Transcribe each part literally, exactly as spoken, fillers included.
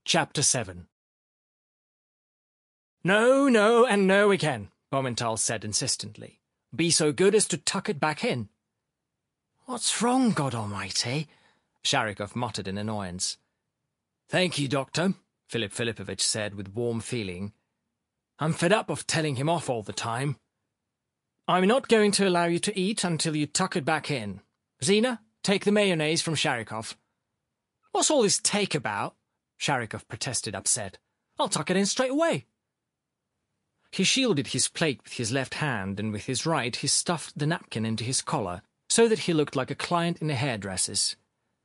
Chapter seven. No, no, and no again, Blumenthal said insistently. Be so good as to tuck it back in. What's wrong, God Almighty? Sharikov muttered in annoyance. Thank you, Doctor, Philip Filipovich said with warm feeling. I'm fed up of telling him off all the time. I'm not going to allow you to eat until you tuck it back in. Zina, take the mayonnaise from Sharikov. What's all this take about? Sharikov protested, upset. I'll tuck it in straight away. He shielded his plate with his left hand, and with his right he stuffed the napkin into his collar, so that he looked like a client in a hairdresser's.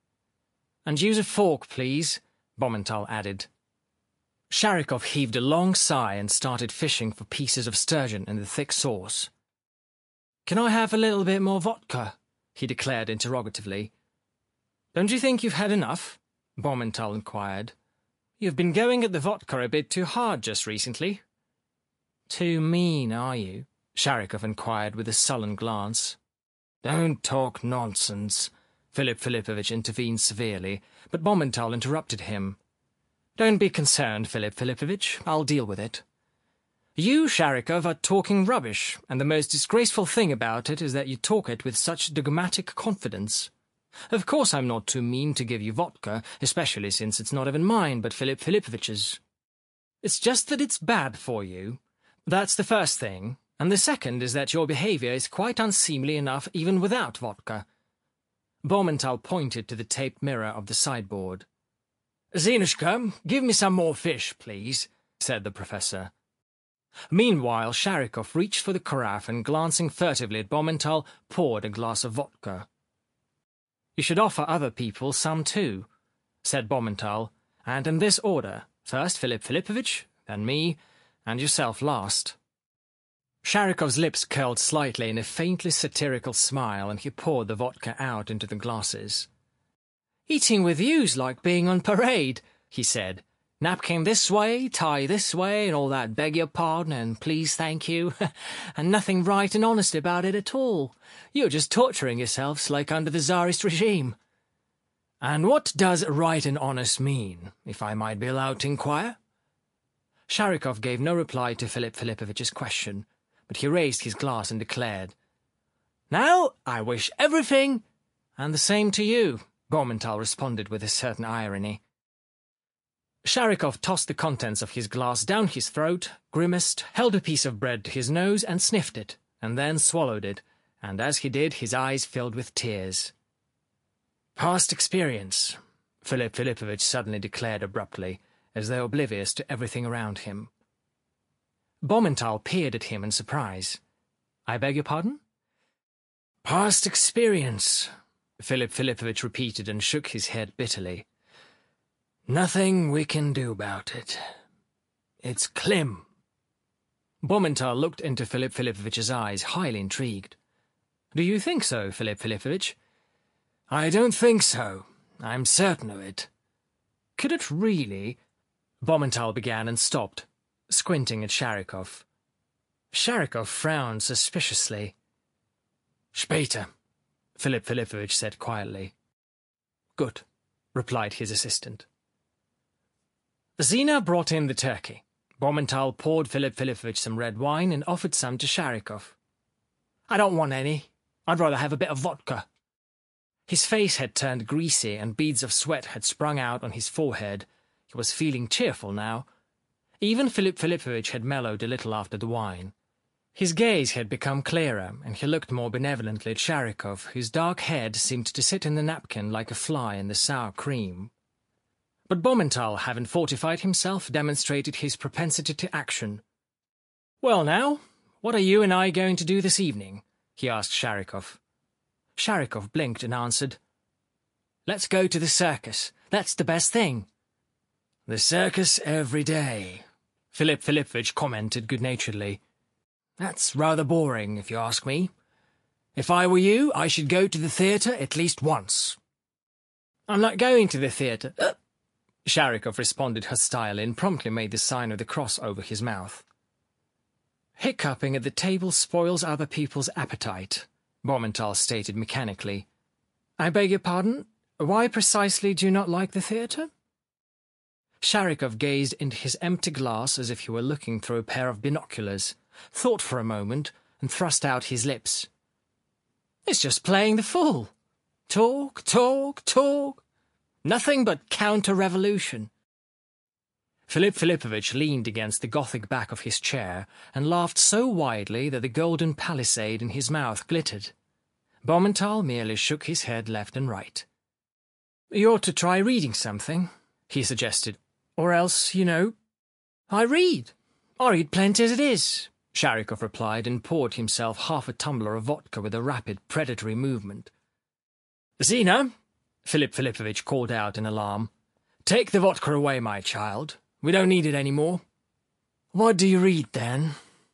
And use a fork, please, Blumenthal added. Sharikov heaved a long sigh and started fishing for pieces of sturgeon in the thick sauce. Can I have a little bit more vodka? He declared interrogatively. Don't you think you've had enough? Blumenthal inquired. You've been going at the vodka a bit too hard just recently. Too mean, are you? Sharikov inquired with a sullen glance. Don't talk nonsense, Philip Filipovich intervened severely, but Blumenthal interrupted him. Don't be concerned, Philip Filipovich. I'll deal with it. You, Sharikov, are talking rubbish, and the most disgraceful thing about it is that you talk it with such dogmatic confidence. Of course I'm not too mean to give you vodka, especially since it's not even mine, but Philip Filipovich's. It's just that it's bad for you. That's the first thing, and the second is that your behaviour is quite unseemly enough even without vodka. Blumenthal pointed to the taped mirror of the sideboard. Zinushka, give me some more fish, please, said the professor. Meanwhile, Sharikov reached for the carafe and, glancing furtively at Blumenthal, poured a glass of vodka. You should offer other people some too, said Blumenthal, and in this order, first Philip Filipovich, then me, and yourself last. Sharikov's lips curled slightly in a faintly satirical smile, and he poured the vodka out into the glasses. Eating with you's like being on parade, he said. Napkin this way, tie this way, and all that beg your pardon, and please thank you, and nothing right and honest about it at all. You're just torturing yourselves like under the Tsarist regime. And what does right and honest mean, if I might be allowed to inquire? Sharikov gave no reply to Philip Filipovich's question, but he raised his glass and declared, Now, I wish everything, and the same to you, Blumenthal responded with a certain irony. Sharikov tossed the contents of his glass down his throat, grimaced, held a piece of bread to his nose and sniffed it, and then swallowed it, and as he did his eyes filled with tears. Past experience, Philip Filipovich suddenly declared abruptly, as though oblivious to everything around him. Blumenthal peered at him in surprise. I beg your pardon? Past experience, Philip Filipovich repeated and shook his head bitterly. Nothing we can do about it. It's Klim. Blumenthal looked into Philip Filipovich's eyes, highly intrigued. Do you think so, Philip Filipovich? I don't think so. I'm certain of it. Could it really? Blumenthal began and stopped, squinting at Sharikov. Sharikov frowned suspiciously. Später, Philip Filipovich said quietly. Good, replied his assistant. Zina brought in the turkey. Blumenthal poured Philip Filipovich some red wine and offered some to Sharikov. I don't want any. I'd rather have a bit of vodka. His face had turned greasy and beads of sweat had sprung out on his forehead. He was feeling cheerful now. Even Philip Filipovich had mellowed a little after the wine. His gaze had become clearer, and he looked more benevolently at Sharikov, whose dark head seemed to sit in the napkin like a fly in the sour cream. But Blumenthal, having fortified himself, demonstrated his propensity to action. Well now, what are you and I going to do this evening? He asked Sharikov. Sharikov blinked and answered, Let's go to the circus. That's the best thing. The circus every day, Philip Filipovich commented good-naturedly. That's rather boring, if you ask me. If I were you, I should go to the theatre at least once. I'm not going to the theatre. Uh, Sharikov responded hostilely and promptly made the sign of the cross over his mouth. Hiccuping at the table spoils other people's appetite, Blumenthal stated mechanically. I beg your pardon? Why precisely do you not like the theatre? Sharikov gazed into his empty glass as if he were looking through a pair of binoculars, thought for a moment, and thrust out his lips. It's just playing the fool. Talk, talk, talk. Nothing but counter-revolution. Philip Philippovich leaned against the Gothic back of his chair and laughed so widely that the golden palisade in his mouth glittered. Baumenthal merely shook his head left and right. You ought to try reading something, he suggested. Or else, you know, I read. I read plenty as it is, Sharikov replied and poured himself half a tumbler of vodka with a rapid, predatory movement. Zina, Philip Philippovich called out in alarm, take the vodka away, my child. We don't need it any more. What do you read, then?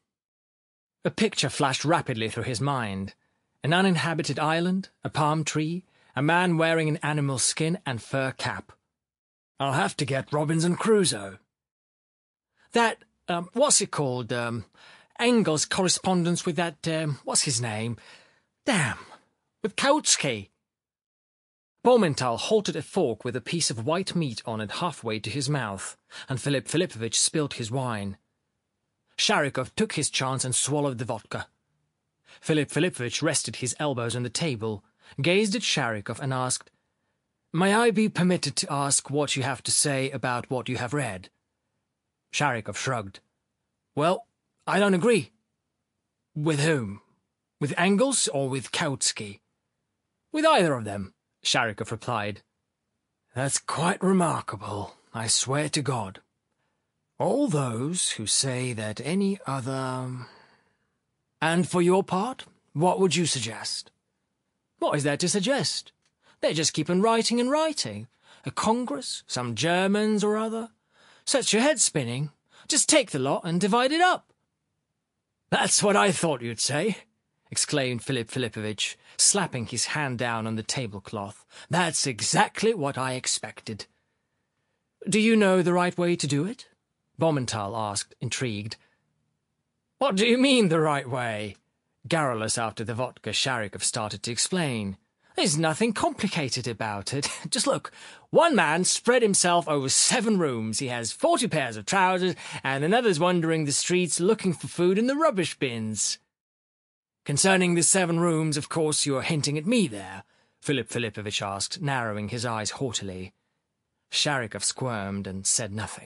A picture flashed rapidly through his mind. An uninhabited island, a palm tree, a man wearing an animal skin and fur cap. I'll have to get Robinson Crusoe. That, um, what's it called, um, Engels' correspondence with that, um, what's his name? Damn, with Kautsky. Baumenthal halted a fork with a piece of white meat on it halfway to his mouth, and Philip Philippovich spilt his wine. Sharikov took his chance and swallowed the vodka. Philip Philippovich rested his elbows on the table, gazed at Sharikov and asked, May I be permitted to ask what you have to say about what you have read? Sharikov shrugged. Well, I don't agree. With whom? With Engels or with Kautsky? With either of them, Sharikov replied. That's quite remarkable, I swear to God. All those who say that any other... And for your part, what would you suggest? What is there to suggest? They just keep on writing and writing. A Congress, some Germans or other. Sets your head spinning. Just take the lot and divide it up. That's what I thought you'd say, exclaimed Philip Philippovich, slapping his hand down on the tablecloth. That's exactly what I expected. Do you know the right way to do it? Baumenthal asked, intrigued. What do you mean, the right way? Garrulous after the vodka, Sharikov started to explain. There's nothing complicated about it. Just look, one man spread himself over seven rooms. He has forty pairs of trousers, and another's wandering the streets looking for food in the rubbish bins. Concerning the seven rooms, of course, you are hinting at me there, Philip Philippovich asked, narrowing his eyes haughtily. Sharikov squirmed and said nothing.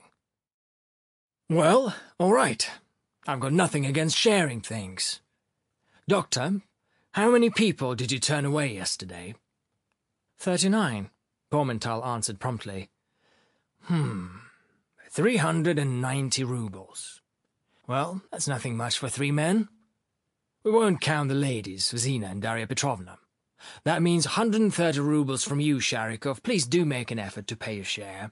Well, all right. I've got nothing against sharing things. Doctor, how many people did you turn away yesterday? Thirty-nine, Baumenthal answered promptly. Hmm, three hundred and ninety roubles. Well, that's nothing much for three men. We won't count the ladies, Zina and Darya Petrovna. That means one hundred and thirty roubles from you, Sharikov. Please do make an effort to pay your share.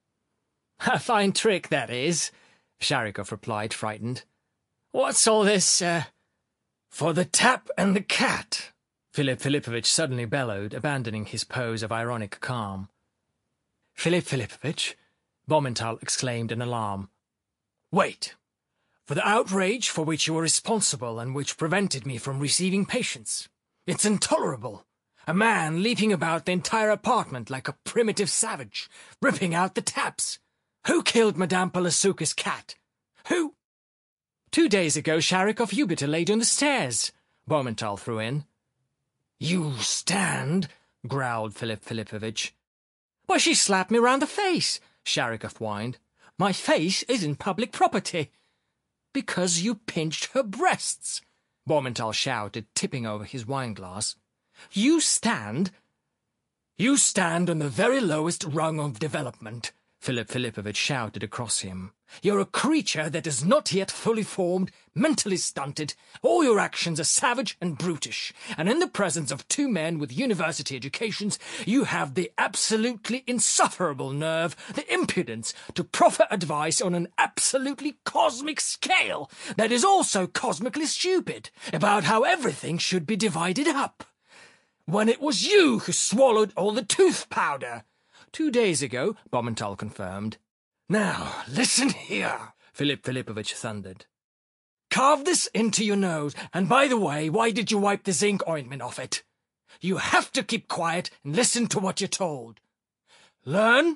A fine trick, that is, Sharikov replied, frightened. What's all this, uh... For the tap and the cat, Philip Philippovich suddenly bellowed, abandoning his pose of ironic calm. Philip Philippovich, Baumenthal exclaimed in alarm. Wait. For the outrage for which you were responsible and which prevented me from receiving patients. It's intolerable. A man leaping about the entire apartment like a primitive savage, ripping out the taps. Who killed Madame Palasuka's cat? Who? Two days ago, Sharikov Yubita laid on the stairs, Baumenthal threw in. You stand, growled Philip Philippovich. Why, she slapped me round the face, Sharikov whined. My face isn't public property. Because you pinched her breasts, Baumenthal shouted, tipping over his wineglass. You stand... You stand on the very lowest rung of development, Philip Philippovich shouted across him. You're a creature that is not yet fully formed, mentally stunted. All your actions are savage and brutish, and in the presence of two men with university educations, you have the absolutely insufferable nerve, the impudence, to proffer advice on an absolutely cosmic scale that is also cosmically stupid, about how everything should be divided up. When it was you who swallowed all the tooth powder. Two days ago, Baumenthal confirmed. Now, listen here, Philip Philippovich thundered. Carve this into your nose, and by the way, why did you wipe the zinc ointment off it? You have to keep quiet and listen to what you're told. Learn,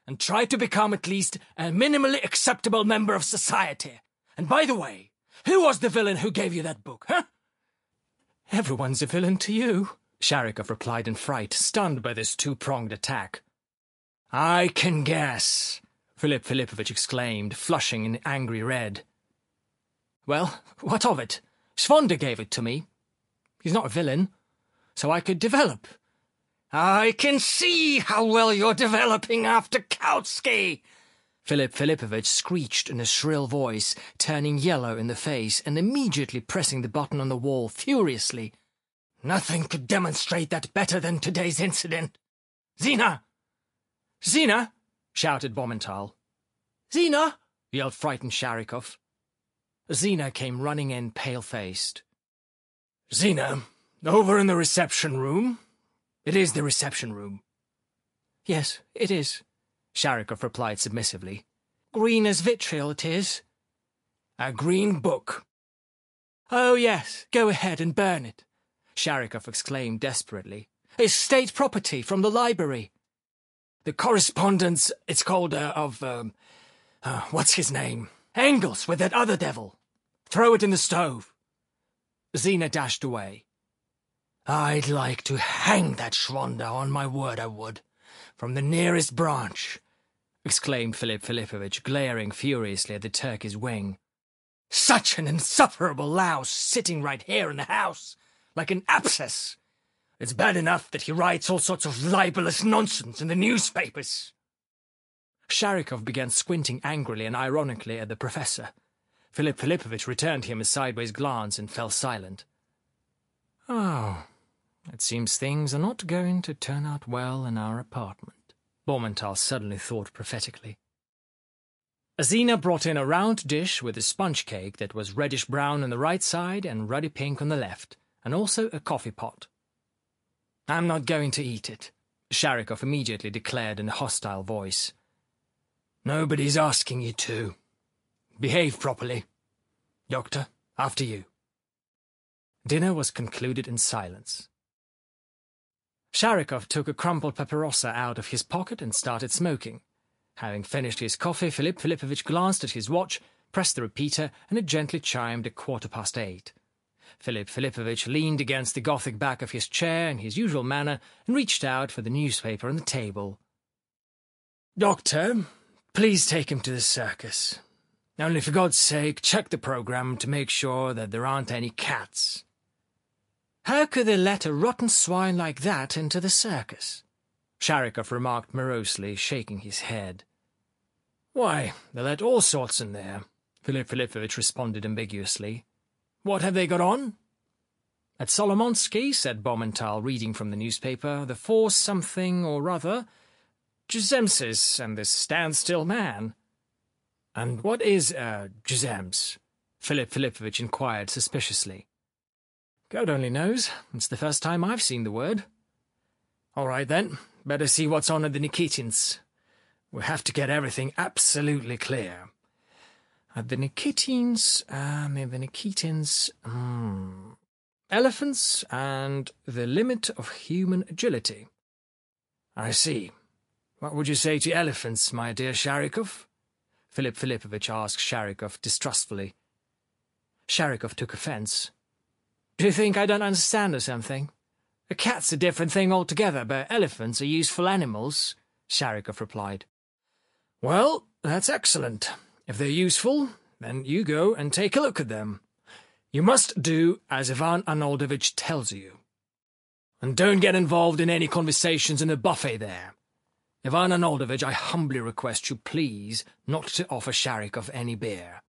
and try to become at least a minimally acceptable member of society. And by the way, who was the villain who gave you that book, huh? Everyone's a villain to you, Sharikov replied in fright, stunned by this two-pronged attack. I can guess, Philip Filipovich exclaimed, flushing in angry red. Well, what of it? Svonda gave it to me. He's not a villain, so I could develop. I can see how well you're developing after Kautsky, Philip Filipovich screeched in a shrill voice, turning yellow in the face and immediately pressing the button on the wall furiously. Nothing could demonstrate that better than today's incident. Zina! Zina! Shouted Baumenthal. Zina! Yelled frightened Sharikov. Zina came running in, pale-faced. Zina, over in the reception room. It is the reception room. Yes, it is, Sharikov replied submissively. Green as vitriol it is. A green book. Oh, yes, go ahead and burn it, Sharikov exclaimed desperately. It's state property from the library. The correspondence, it's called, uh, of, um, uh, what's his name? Engels with that other devil. Throw it in the stove. Zina dashed away. I'd like to hang that Svonda, on my word I would, from the nearest branch, exclaimed Philip Filipovich, glaring furiously at the turkey's wing. Such an insufferable louse sitting right here in the house, like an abscess. It's bad enough that he writes all sorts of libelous nonsense in the newspapers. Sharikov began squinting angrily and ironically at the professor. Philip Filipovich returned him a sideways glance and fell silent. Oh, it seems things are not going to turn out well in our apartment, Baumenthal suddenly thought prophetically. Zina brought in a round dish with a sponge cake that was reddish-brown on the right side and ruddy pink on the left, and also a coffee pot. I'm not going to eat it, Sharikov immediately declared in a hostile voice. Nobody's asking you to. Behave properly. Doctor, after you. Dinner was concluded in silence. Sharikov took a crumpled paparossa out of his pocket and started smoking. Having finished his coffee, Philip Filipovich glanced at his watch, pressed the repeater, and it gently chimed a quarter past eight. Philip Filipovich leaned against the Gothic back of his chair in his usual manner and reached out for the newspaper on the table. Doctor, please take him to the circus. Only for God's sake, check the program to make sure that there aren't any cats. How could they let a rotten swine like that into the circus? Sharikov remarked morosely, shaking his head. Why, they let all sorts in there, Philip Filipovich responded ambiguously. What have they got on? At Solomonsky, said Baumenthal, reading from the newspaper, the force something or other, Jezemsis and this standstill man. And what is, uh, Jezems? Philip Filipovich inquired suspiciously. God only knows. It's the first time I've seen the word. All right, then. Better see what's on at the Nikitins. We have to get everything absolutely clear. At the Nikitins, um, the Nikitins, um, elephants and the limit of human agility. I see. What would you say to elephants, my dear Sharikov? Philip Filipovich asked Sharikov distrustfully. Sharikov took offence. Do you think I don't understand or something? A cat's a different thing altogether, but elephants are useful animals, Sharikov replied. Well, that's excellent. If they're useful, then you go and take a look at them. You must do as Ivan Arnoldovich tells you. And don't get involved in any conversations in the buffet there. Ivan Arnoldovich, I humbly request you please not to offer Sharikov any beer.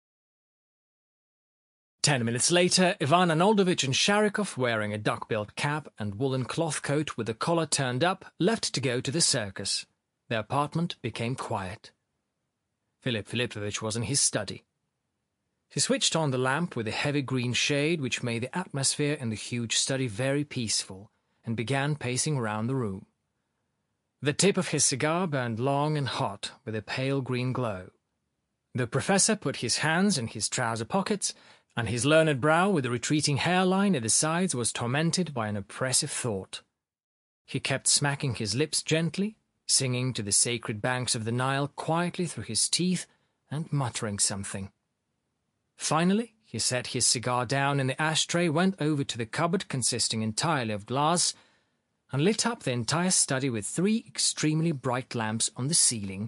Ten minutes later, Ivan Arnoldovich and Sharikov, wearing a duck-billed cap and woolen cloth coat with the collar turned up, left to go to the circus. Their apartment became quiet. Philip Filipovich was in his study. He switched on the lamp with a heavy green shade which made the atmosphere in the huge study very peaceful, and began pacing round the room. The tip of his cigar burned long and hot, with a pale green glow. The professor put his hands in his trouser pockets, and his learned brow with the retreating hairline at the sides was tormented by an oppressive thought. He kept smacking his lips gently, singing to the sacred banks of the Nile quietly through his teeth and muttering something. Finally, he set his cigar down in the ashtray, went over to the cupboard consisting entirely of glass, and lit up the entire study with three extremely bright lamps on the ceiling.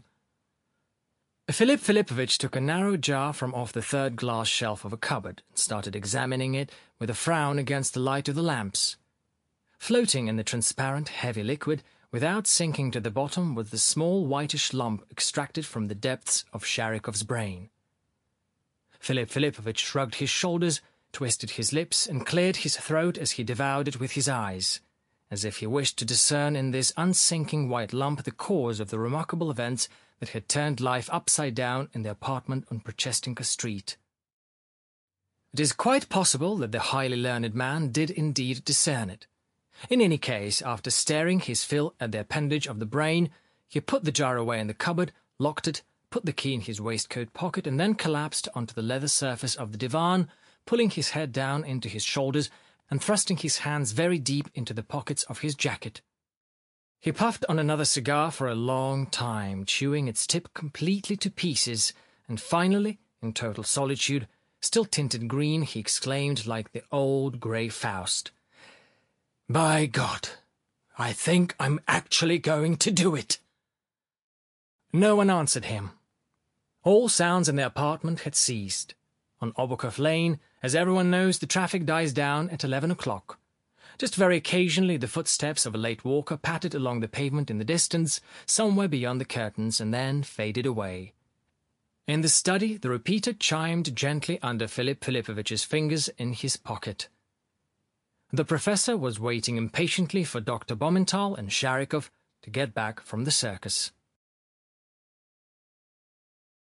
Philip Philippovich took a narrow jar from off the third glass shelf of a cupboard and started examining it with a frown against the light of the lamps. Floating in the transparent, heavy liquid, without sinking to the bottom, was the small whitish lump extracted from the depths of Sharikov's brain. Philip Philippovich shrugged his shoulders, twisted his lips, and cleared his throat as he devoured it with his eyes, as if he wished to discern in this unsinking white lump the cause of the remarkable events that had turned life upside down in the apartment on Prochestinka Street. It is quite possible that the highly learned man did indeed discern it. In any case, after staring his fill at the appendage of the brain, he put the jar away in the cupboard, locked it, put the key in his waistcoat pocket, and then collapsed onto the leather surface of the divan, pulling his head down into his shoulders and thrusting his hands very deep into the pockets of his jacket. He puffed on another cigar for a long time, chewing its tip completely to pieces, and finally, in total solitude, still tinted green, he exclaimed like the old grey Faust, "By God, I think I'm actually going to do it!" No one answered him. All sounds in the apartment had ceased. On Obukhov Lane, as everyone knows, the traffic dies down at eleven o'clock. Just very occasionally the footsteps of a late walker pattered along the pavement in the distance, somewhere beyond the curtains, and then faded away. In the study, the repeater chimed gently under Philip Philippovitch's fingers in his pocket. The professor was waiting impatiently for Doctor Baumenthal and Sharikov to get back from the circus.